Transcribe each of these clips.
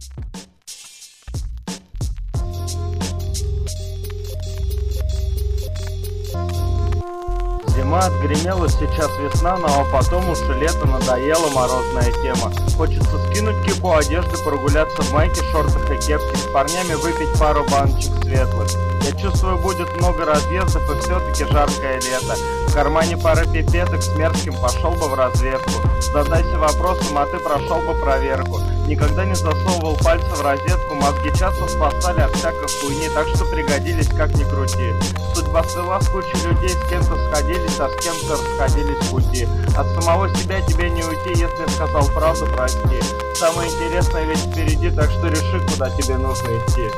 Зима отгремела, сейчас весна, но потом уж и лето, надоела морозная тема. Хочется скинуть кипу одежды, прогуляться в майке, шортах и кепке, с парнями выпить пару баночек светлых. Я чувствую, будет много разъездов, и все-таки жаркое лето. В кармане пара пипеток, с мерзким пошел бы в разведку. Задайся вопросом, а ты прошел бы проверку. Никогда не засовывал пальцы в розетку, мозги часто спасали от всякой хуйни, так что пригодились как ни крути. Судьба свела с кучей людей, с кем-то сходились, а с кем-то расходились пути. От самого себя тебе не уйти, если сказал правду, прости. Самое интересное ведь впереди, так что реши, куда тебе нужно идти.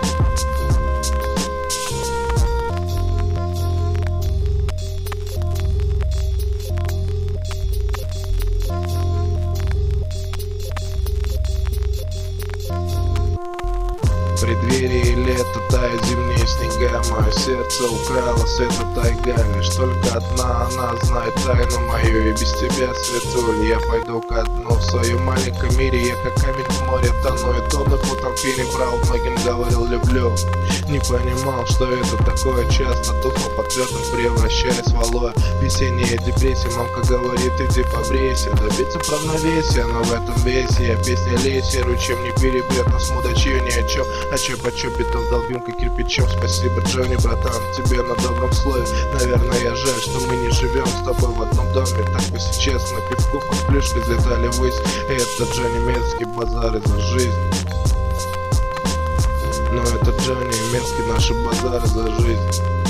В преддверии лета тают зимние снега, мое сердце украла света тайга. Лишь только одна она знает тайну мою, и без тебя, Светуль, я пойду ко дну. В своем маленьком мире я как камень в море тону, и тонны путом пили брал, многим говорил люблю. Не понимал, что это такое, часто тухло под твердым, превращаясь в алоэ. Весенняя депрессия, мамка говорит, иди побрейся, добиться равновесия, но в этом весе я песня лесе, ручьем не перебьет, но с мудачью ни о чем. А чё по чё бетон долбим как кирпичом. Спасибо, Джонни, братан, тебе на добром слове. Наверное, я жаль, что мы не живем с тобой в одном доме. Так бы сейчас на пивку под плюшкой взлетали ввысь. И это Джонни Мерзкий, базары за жизнь. Но это Джонни Мерзкий, наши базары за жизнь.